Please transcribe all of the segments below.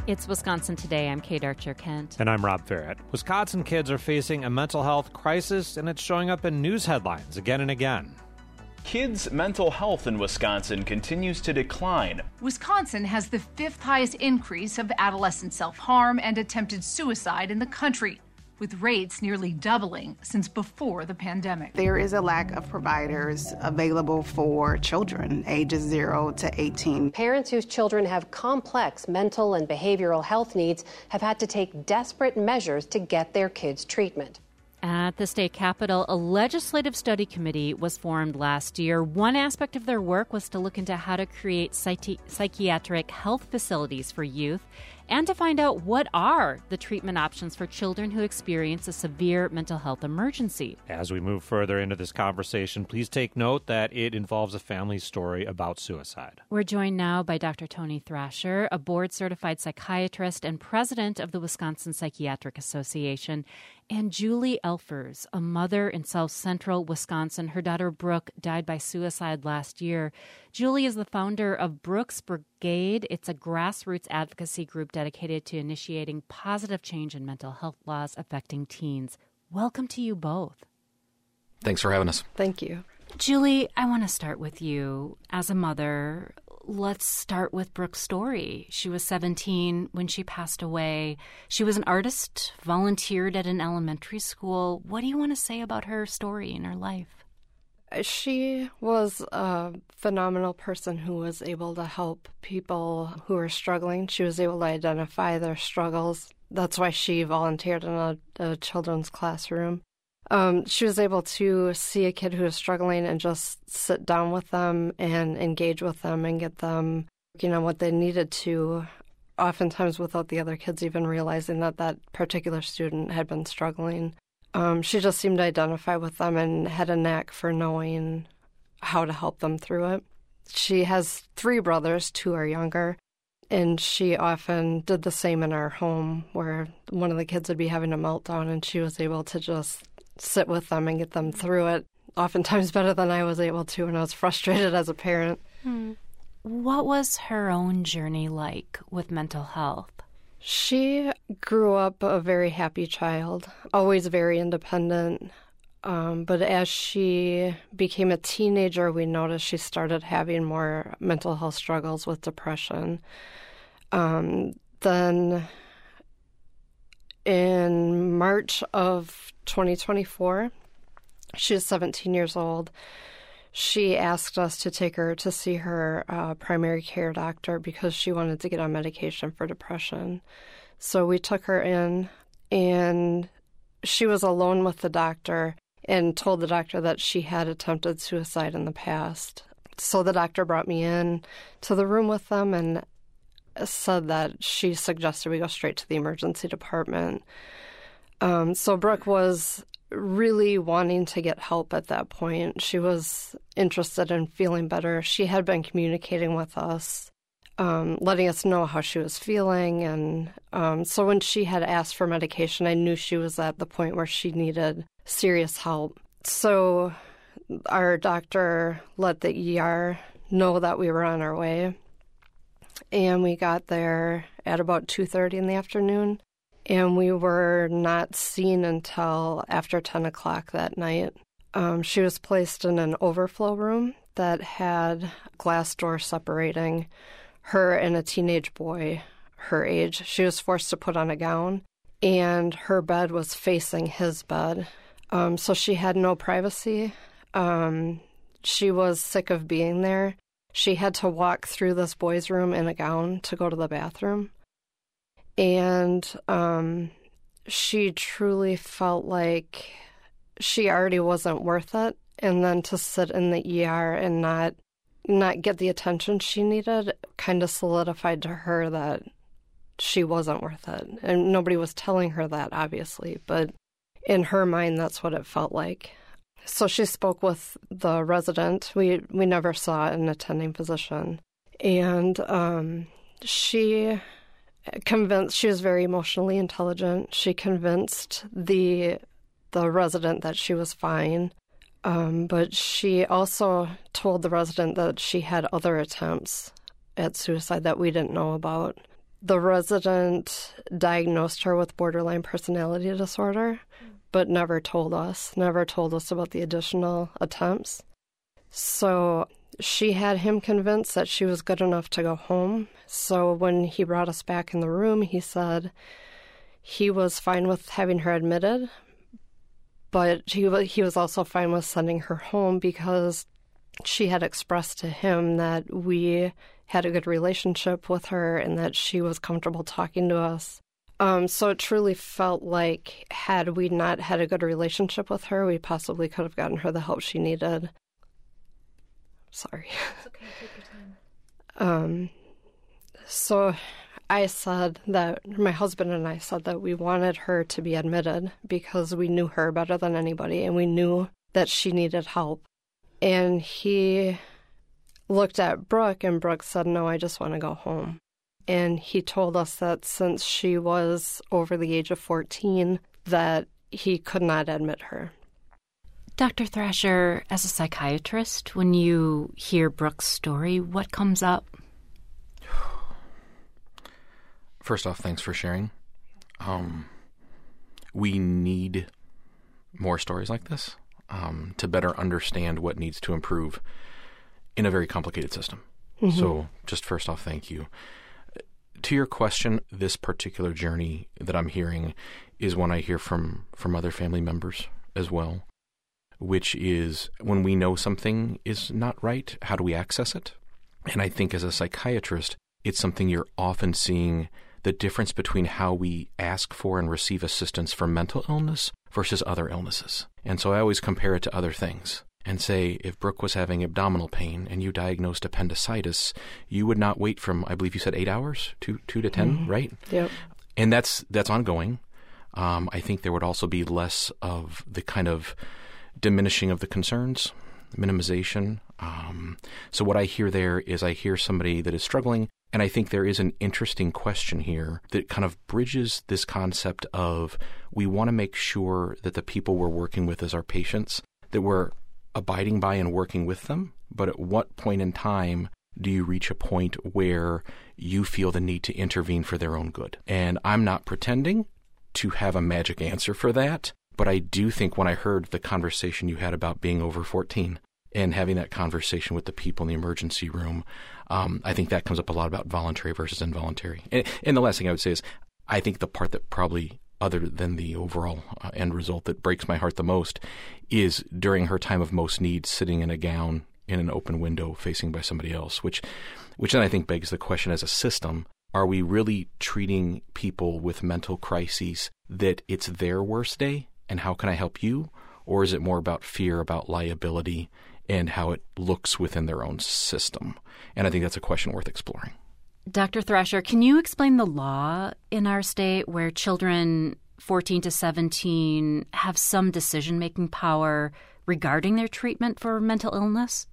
It's Wisconsin Today. I'm Kate Archer-Kent. And I'm Rob Farrett. Wisconsin kids are facing a mental health crisis, and it's showing up in news headlines again and again. Kids' mental health in Wisconsin continues to decline. Wisconsin has the fifth highest increase of adolescent self-harm and attempted suicide in the country, with rates nearly doubling since before the pandemic. There is a lack of providers available for children ages 0 to 18. Parents whose children have complex mental and behavioral health needs have had to take desperate measures to get their kids treatment. At the state capitol, a legislative study committee was formed last year. One aspect of their work was to look into how to create psychiatric health facilities for youth and to find out what are the treatment options for children who experience a severe mental health emergency. As we move further into this conversation, please take note that it involves a family story about suicide. We're joined now by Dr. Tony Thrasher, a board-certified psychiatrist and president of the Wisconsin Psychiatric Association, and Julie Elfers, a mother in South Central Wisconsin. Her daughter Brooke died by suicide last year. Julie is the founder of Brooke's Brigade. It's a grassroots advocacy group dedicated to initiating positive change in mental health laws affecting teens. Welcome to you both. Thanks for having us. Thank you. Julie, I want to start with you. As a mother, let's start with Brooke's story. She was 17 when she passed away. She was an artist, volunteered at an elementary school. What do you want to say about her story and her life? She was a phenomenal person who was able to help people who were struggling. She was able to identify their struggles. That's why she volunteered in a children's classroom. She was able to see a kid who was struggling and just sit down with them and engage with them and get them working on what they needed to, oftentimes without the other kids even realizing that that particular student had been struggling. She just seemed to identify with them and had a knack for knowing how to help them through it. She has 3 brothers, 2 are younger, and she often did the same in our home where one of the kids would be having a meltdown and she was able to just sit with them and get them through it, oftentimes better than I was able to when I was frustrated as a parent. What was her own journey like with mental health? She grew up a very happy child, always very independent. But as she became a teenager, we noticed she started having more mental health struggles with depression. Then in March of 2024, she was 17 years old. She asked us to take her to see her primary care doctor because she wanted to get on medication for depression. So we took her in, and she was alone with the doctor and told the doctor that she had attempted suicide in the past. So the doctor brought me in to the room with them and said that she suggested we go straight to the emergency department. So Brooke was really wanting to get help at that point. She was interested in feeling better. She had been communicating with us, letting us know how she was feeling. And so when she had asked for medication, I knew she was at the point where she needed serious help. So our doctor let the ER know that we were on our way. And we got there at about 2:30 in the afternoon. And we were not seen until after 10 o'clock that night. She was placed in an overflow room that had glass doors separating her and a teenage boy her age. She was forced to put on a gown, and her bed was facing his bed. So she had no privacy. She was sick of being there. She had to walk through this boy's room in a gown to go to the bathroom. And she truly felt like she already wasn't worth it. And then to sit in the ER and not get the attention she needed kind of solidified to her that she wasn't worth it. And nobody was telling her that, obviously. But in her mind, that's what it felt like. So she spoke with the resident. We never saw an attending physician. And she was very emotionally intelligent. She convinced the resident that she was fine. But she also told the resident that she had other attempts at suicide that we didn't know about. The resident diagnosed her with borderline personality disorder, but never told us about the additional attempts. So she had him convinced that she was good enough to go home. So when he brought us back in the room, he said he was fine with having her admitted, but he was also fine with sending her home because she had expressed to him that we had a good relationship with her and that she was comfortable talking to us. So it truly felt like had we not had a good relationship with her, we possibly could have gotten her the help she needed. Sorry. It's okay, take your time. So I said that, my husband and I said that we wanted her to be admitted because we knew her better than anybody and we knew that she needed help. And he looked at Brooke and Brooke said, no, I just want to go home. And he told us that since she was over the age of 14, that he could not admit her. Dr. Thrasher, as a psychiatrist, when you hear Brooke's story, what comes up? First off, thanks for sharing. We need more stories like this to better understand what needs to improve in a very complicated system. Mm-hmm. So just first off, thank you. To your question, this particular journey that I'm hearing is one I hear from other family members as well, which is when we know something is not right, how do we access it? And I think as a psychiatrist, it's something you're often seeing the difference between how we ask for and receive assistance for mental illness versus other illnesses. And so I always compare it to other things and say, if Brooke was having abdominal pain and you diagnosed appendicitis, you would not wait from, I believe you said 8 hours, 2 to 10, right? Yep. And that's ongoing. I think there would also be less of the kind of diminishing of the concerns, minimization. So what I hear there is I hear somebody that is struggling, and I think there is an interesting question here that kind of bridges this concept of we want to make sure that the people we're working with as our patients, that we're abiding by and working with them, but at what point in time do you reach a point where you feel the need to intervene for their own good? And I'm not pretending to have a magic answer for that, but I do think when I heard the conversation you had about being over 14 and having that conversation with the people in the emergency room, I think that comes up a lot about voluntary versus involuntary. And the last thing I would say is I think the part that probably, other than the overall end result that breaks my heart the most, is during her time of most need, sitting in a gown in an open window facing by somebody else, which then I think begs the question as a system, are we really treating people with mental crises that it's their worst day and how can I help you? Or is it more about fear, about liability, and how it looks within their own system? And I think that's a question worth exploring. Dr. Thrasher, can you explain the law in our state where children 14 to 17 have some decision-making power regarding their treatment for mental illness?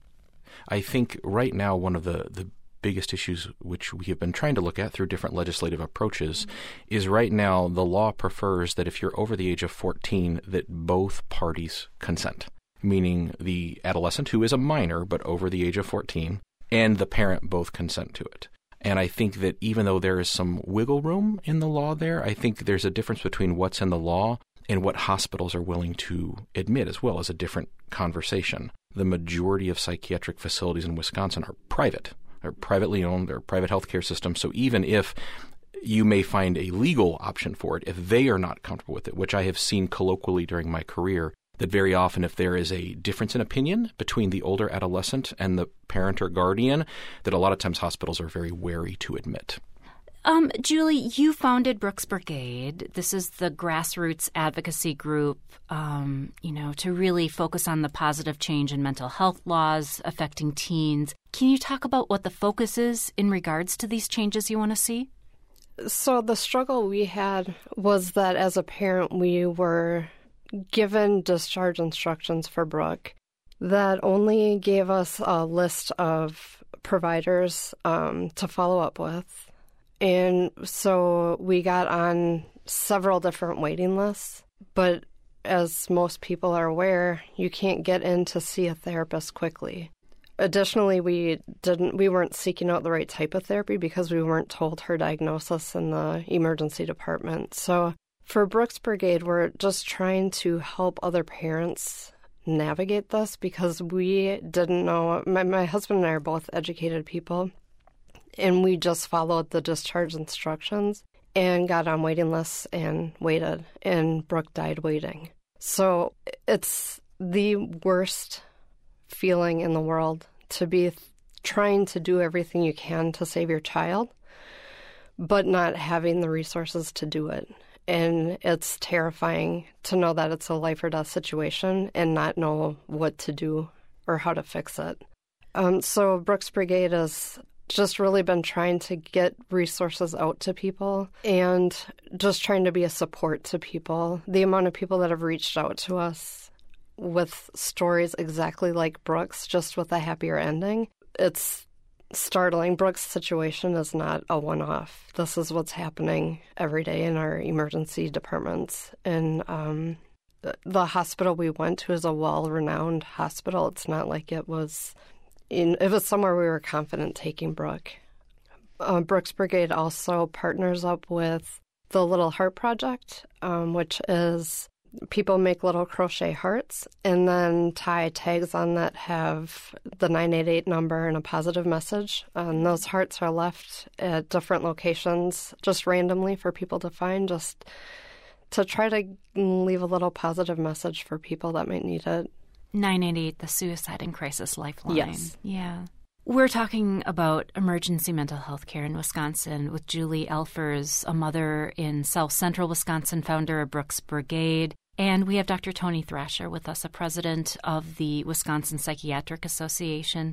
I think right now one of the biggest issues which we have been trying to look at through different legislative approaches is right now the law prefers that if you're over the age of 14 that both parties consent, meaning the adolescent who is a minor but over the age of 14 and the parent both consent to it. And I think that even though there is some wiggle room in the law there, I think there's a difference between what's in the law and what hospitals are willing to admit as well as a different conversation. The majority of psychiatric facilities in Wisconsin are private. They're privately owned. They're private healthcare systems. So even if you may find a legal option for it, if they are not comfortable with it, which I have seen colloquially during my career, that very often if there is a difference in opinion between the older adolescent and the parent or guardian, that a lot of times hospitals are very wary to admit. Julie, you founded Brooks Brigade. This is the grassroots advocacy group, to really focus on the positive change in mental health laws affecting teens. Can you talk about what the focus is in regards to these changes you want to see? So the struggle we had was that as a parent, we were given discharge instructions for Brooke that only gave us a list of providers to follow up with. And so we got on several different waiting lists. But as most people are aware, you can't get in to see a therapist quickly. Additionally, we weren't seeking out the right type of therapy because we weren't told her diagnosis in the emergency department. So for Brooks Brigade, we're just trying to help other parents navigate this because we didn't know. My husband and I are both educated people, and we just followed the discharge instructions and got on waiting lists and waited, and Brooke died waiting. So it's the worst feeling in the world to be trying to do everything you can to save your child, but not having the resources to do it. And it's terrifying to know that it's a life or death situation and not know what to do or how to fix it. So Brooks Brigade has just really been trying to get resources out to people and just trying to be a support to people. The amount of people that have reached out to us with stories exactly like Brooks, just with a happier ending, it's startling. Brooks' situation is not a one-off. This is what's happening every day in our emergency departments. And the hospital we went to is a well-renowned hospital. It's not like it was somewhere we were confident taking Brooke. Brooks Brigade also partners up with the Little Heart Project, which is people make little crochet hearts and then tie tags on that have the 988 number and a positive message. And those hearts are left at different locations just randomly for people to find, just to try to leave a little positive message for people that might need it. 988, the Suicide and Crisis Lifeline. Yes. Yeah. We're talking about emergency mental health care in Wisconsin with Julie Elfers, a mother in South Central Wisconsin, founder of Brooks Brigade. And we have Dr. Tony Thrasher with us, a president of the Wisconsin Psychiatric Association.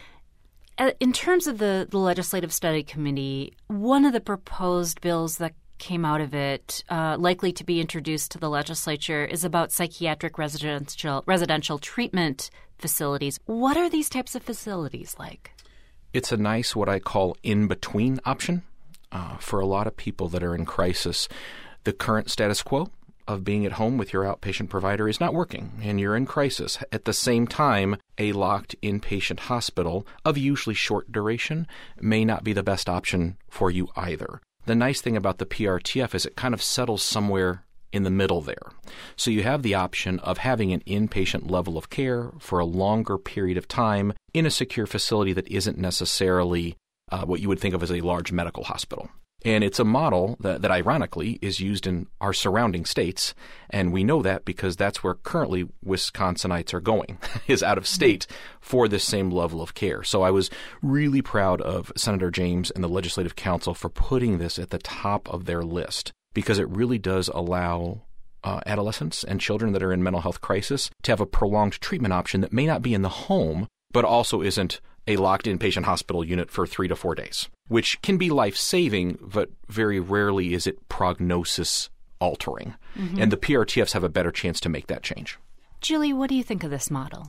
In terms of the Legislative Study Committee, one of the proposed bills that came out of it, likely to be introduced to the legislature, is about psychiatric residential treatment facilities. What are these types of facilities like? It's a nice, what I call, in-between option for a lot of people that are in crisis. The current status quo of being at home with your outpatient provider is not working, and you're in crisis. At the same time, a locked inpatient hospital of usually short duration may not be the best option for you either. The nice thing about the PRTF is it kind of settles somewhere in the middle there. So you have the option of having an inpatient level of care for a longer period of time in a secure facility that isn't necessarily what you would think of as a large medical hospital. And it's a model that ironically is used in our surrounding states, and we know that because that's where currently Wisconsinites are going, is out of state for this same level of care. So I was really proud of Senator James and the Legislative Council for putting this at the top of their list, because it really does allow adolescents and children that are in mental health crisis to have a prolonged treatment option that may not be in the home, but also isn't a locked inpatient hospital unit for 3 to 4 days, which can be life-saving, but very rarely is it prognosis-altering. Mm-hmm. And the PRTFs have a better chance to make that change. Julie, what do you think of this model?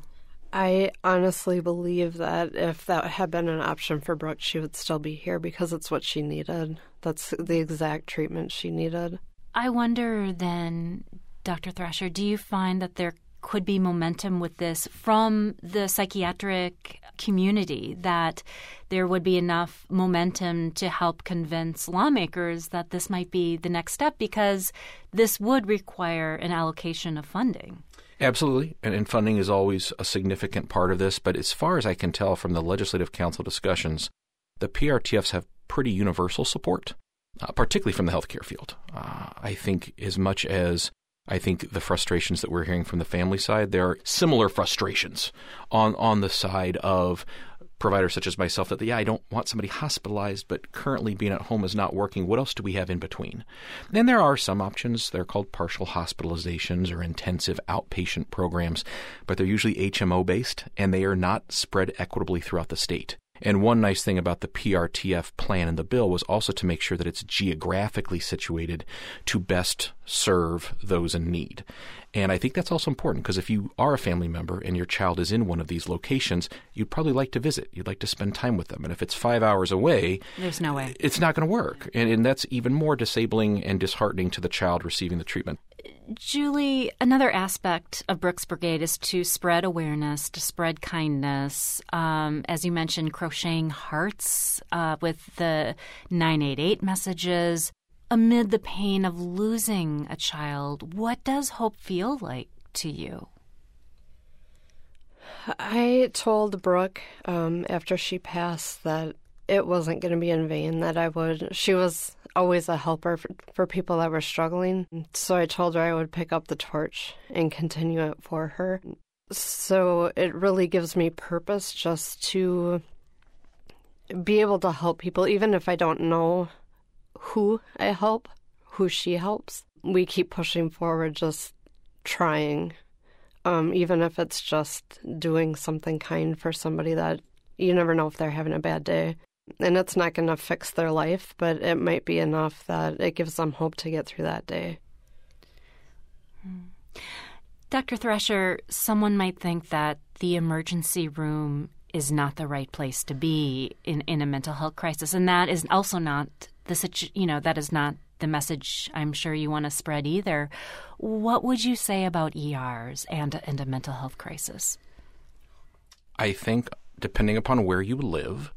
I honestly believe that if that had been an option for Brooke, she would still be here because it's what she needed. That's the exact treatment she needed. I wonder then, Dr. Thrasher, do you find that there could be momentum with this from the psychiatric community, that there would be enough momentum to help convince lawmakers that this might be the next step, because this would require an allocation of funding? Absolutely, and funding is always a significant part of this, but as far as I can tell from the Legislative Council discussions, the PRTFs have pretty universal support, particularly from the healthcare field. I think as much as I think the frustrations that we're hearing from the family side, there are similar frustrations on the side of providers such as myself that, I don't want somebody hospitalized, but currently being at home is not working. What else do we have in between? Then there are some options. They're called partial hospitalizations or intensive outpatient programs, but they're usually HMO-based, and they are not spread equitably throughout the state. And one nice thing about the PRTF plan in the bill was also to make sure that it's geographically situated to best serve those in need. And I think that's also important because if you are a family member and your child is in one of these locations, you'd probably like to visit. You'd like to spend time with them. And if it's 5 hours away, there's no way. It's not going to work. And that's even more disabling and disheartening to the child receiving the treatment. Julie, another aspect of Brooks Brigade is to spread awareness, to spread kindness. As you mentioned, crocheting hearts with the 988 messages. Amid the pain of losing a child, what does hope feel like to you? I told Brooke after she passed that it wasn't going to be in vain, that she was always a helper for people that were struggling. So I told her I would pick up the torch and continue it for her. So it really gives me purpose just to be able to help people, even if I don't know who I help, who she helps. We keep pushing forward, just trying, even if it's just doing something kind for somebody that you never know if they're having a bad day. And it's not going to fix their life, but it might be enough that it gives them hope to get through that day. Dr. Thrasher, someone might think that the emergency room is not the right place to be in a mental health crisis, and that is also not that is not the message I'm sure you want to spread either. What would you say about ERs and a mental health crisis? I think depending upon where you live,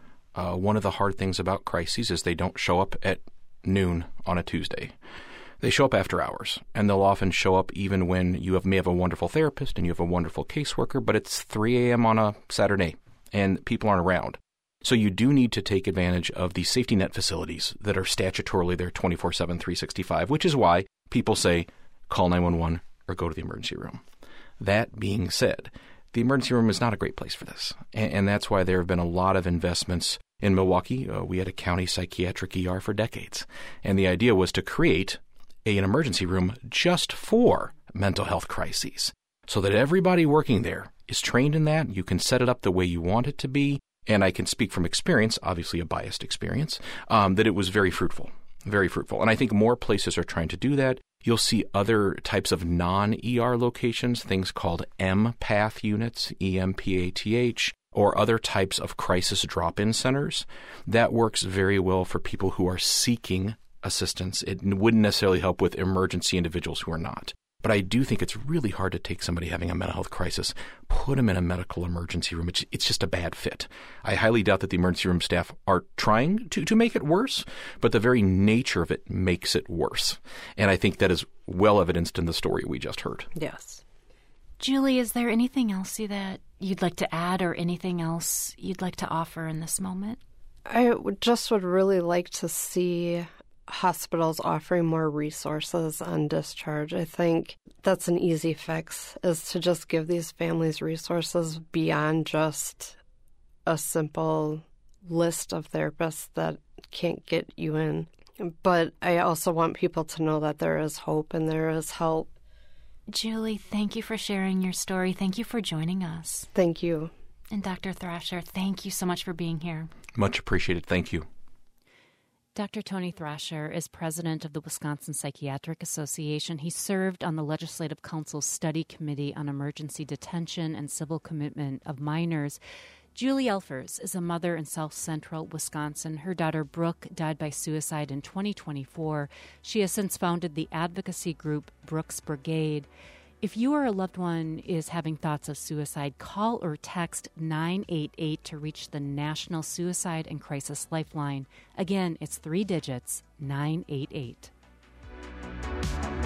one of the hard things about crises is they don't show up at noon on a Tuesday. They show up after hours, and they'll often show up even when you may have a wonderful therapist and you have a wonderful caseworker, but it's 3 a.m. on a Saturday, and people aren't around. So you do need to take advantage of the safety net facilities that are statutorily there 24/7, 365, which is why people say, call 911 or go to the emergency room. That being said, the emergency room is not a great place for this, and that's why there have been a lot of investments. In Milwaukee, we had a county psychiatric ER for decades, and the idea was to create an emergency room just for mental health crises so that everybody working there is trained in that. You can set it up the way you want it to be. And I can speak from experience, obviously a biased experience, that it was very fruitful, very fruitful. And I think more places are trying to do that. You'll see other types of non-ER locations, things called EMPATH units, EMPATH, or other types of crisis drop-in centers. That works very well for people who are seeking assistance. It wouldn't necessarily help with emergency individuals who are not. But I do think it's really hard to take somebody having a mental health crisis, put them in a medical emergency room. It's just a bad fit. I highly doubt that the emergency room staff are trying to make it worse, but the very nature of it makes it worse. And I think that is well evidenced in the story we just heard. Yes. Julie, is there anything else that you'd like to add or anything else you'd like to offer in this moment? I would really like to see hospitals offering more resources on discharge. I think that's an easy fix, is to just give these families resources beyond just a simple list of therapists that can't get you in. But I also want people to know that there is hope and there is help. Julie, thank you for sharing your story. Thank you for joining us. Thank you. And Dr. Thrasher, thank you so much for being here. Much appreciated. Thank you. Dr. Tony Thrasher is president of the Wisconsin Psychiatric Association. He served on the Legislative Council's Study Committee on Emergency Detention and Civil Commitment of Minors. Julie Elfers is a mother in South Central Wisconsin. Her daughter Brooke died by suicide in 2024. She has since founded the advocacy group Brooks Brigade. If you or a loved one is having thoughts of suicide, call or text 988 to reach the National Suicide and Crisis Lifeline. Again, it's 3 digits, 988.